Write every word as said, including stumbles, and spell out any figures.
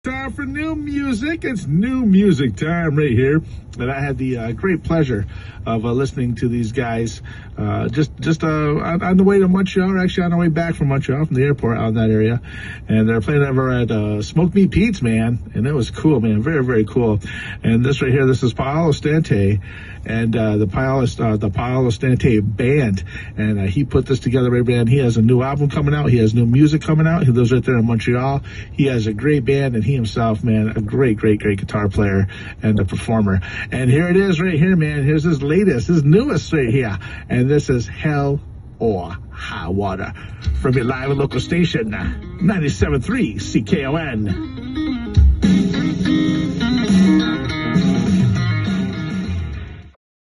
Time for new music. It's new music time right here. And I had the uh, great pleasure of uh, listening to these guys uh, just just uh, on, on the way to Montreal, or actually on the way back from Montreal, from the airport out in that area. And they're playing over at uh, Smoke Me Pete's, man. And it was cool, man. Very, very cool. And this right here, this is Paolo Stante and uh, the Paolo, uh, the Paolo Stante Band. And uh, he put this together, right, man. He has a new album coming out. He has new music coming out. He lives right there in Montreal. He has a great band, and he himself, man, a great, great, great guitar player and a performer. And here it is right here, man. Here's his latest, his newest right here. And this is Hell or High Water from your live and local station, ninety-seven point three C K O N.